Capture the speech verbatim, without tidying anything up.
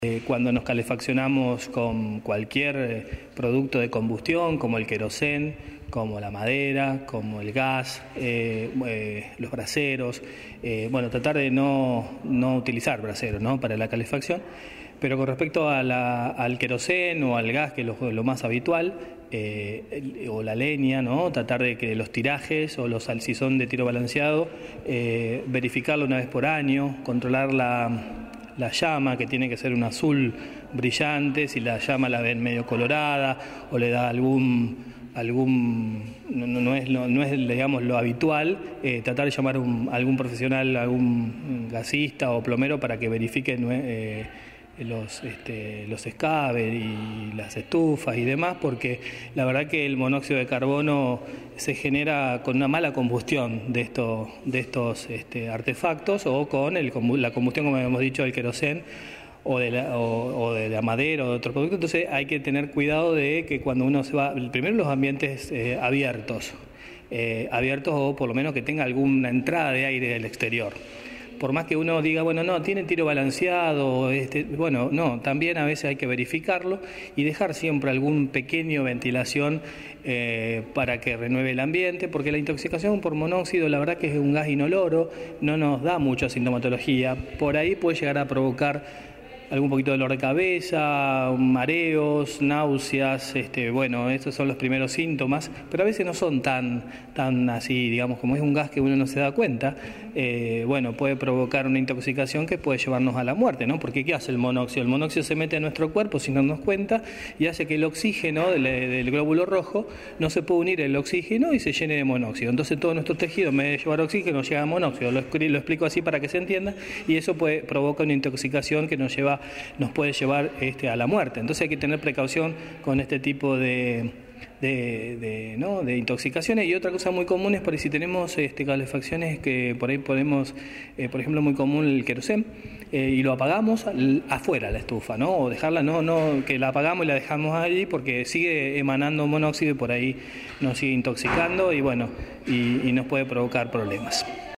Eh, cuando nos calefaccionamos con cualquier eh, producto de combustión, como el querosén, como la madera, como el gas, eh, eh, los braseros, eh, bueno, tratar de no, no utilizar braseros, ¿no?, para la calefacción, pero con respecto a la, al querosén o al gas, que es lo, lo más habitual, eh, o la leña, ¿no?, tratar de que los tirajes o los si son de tiro balanceado, eh, verificarlo una vez por año, controlar la... la llama, que tiene que ser un azul brillante. Si la llama la ven medio colorada o le da algún algún no, no es lo, no es digamos lo habitual, eh, tratar de llamar un, a algún profesional, algún gasista o plomero para que verifique eh, los este, los escabes y las estufas y demás, porque la verdad que el monóxido de carbono se genera con una mala combustión de estos de estos este, artefactos, o con el, la combustión, como hemos dicho, del querosén o de la, o, o de la madera o de otro producto. Entonces hay que tener cuidado de que cuando uno se va, primero los ambientes eh, abiertos, eh, abiertos o por lo menos que tenga alguna entrada de aire del exterior. Por más que uno diga, bueno, no, tiene tiro balanceado, este, bueno, no, también a veces hay que verificarlo y dejar siempre algún pequeño ventilación eh, para que renueve el ambiente, porque la intoxicación por monóxido, la verdad que es un gas inoloro, no nos da mucha sintomatología, por ahí puede llegar a provocar algún poquito de dolor de cabeza, mareos, náuseas, este, bueno, estos son los primeros síntomas, pero a veces no son tan, tan así, digamos, como es un gas que uno no se da cuenta, eh, bueno, puede provocar una intoxicación que puede llevarnos a la muerte, ¿no? Porque ¿qué hace el monóxido? El monóxido se mete en nuestro cuerpo sin darnos cuenta y hace que el oxígeno del, del glóbulo rojo no se puede unir el oxígeno y se llene de monóxido. Entonces todo nuestro tejido, en vez de llevar oxígeno, llega a monóxido. Lo, lo explico así para que se entienda, y eso puede provoca una intoxicación que nos lleva nos puede llevar este, a la muerte. Entonces hay que tener precaución con este tipo de, de, de, ¿no? de intoxicaciones. Y otra cosa muy común es por ahí si tenemos este, calefacciones que por ahí podemos, eh, por ejemplo, muy común el querosén, eh, y lo apagamos afuera la estufa, ¿no? O dejarla, no, no, que la apagamos y la dejamos allí porque sigue emanando monóxido y por ahí nos sigue intoxicando y bueno, y, y nos puede provocar problemas.